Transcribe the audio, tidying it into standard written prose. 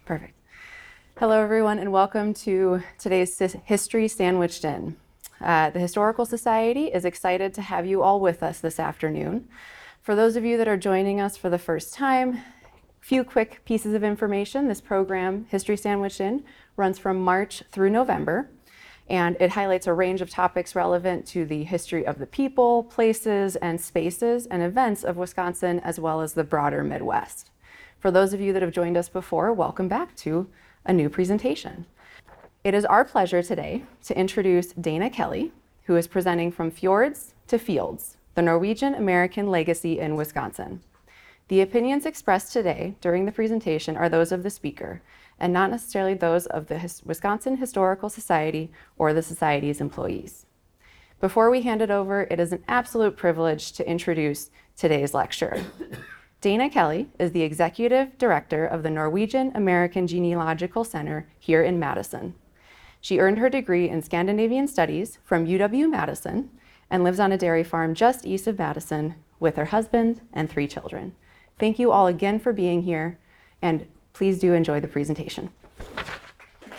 Perfect. Hello, everyone, and welcome to today's History Sandwiched In. The Historical Society is excited to have you all with us this afternoon. For those of you that are joining us for the first time, a few quick pieces of information. This program, History Sandwiched In, runs from March through November, and it highlights a range of topics relevant to the history of the people, places, and spaces and events of Wisconsin, as well as the broader Midwest. For those of you that have joined us before, welcome back to a new presentation. It is our pleasure today to introduce Dana Kelly, who is presenting From Fjords to Fields, the Norwegian American Legacy in Wisconsin. The opinions expressed today during the presentation are those of the speaker, and not necessarily those of the Wisconsin Historical Society or the Society's employees. Before we hand it over, it is an absolute privilege to introduce today's lecturer. Dana Kelly is the Executive Director of the Norwegian American Genealogical Center here in Madison. She earned her degree in Scandinavian Studies from UW-Madison and lives on a dairy farm just east of Madison with her husband and 3 children. Thank you all again for being here, and please do enjoy the presentation.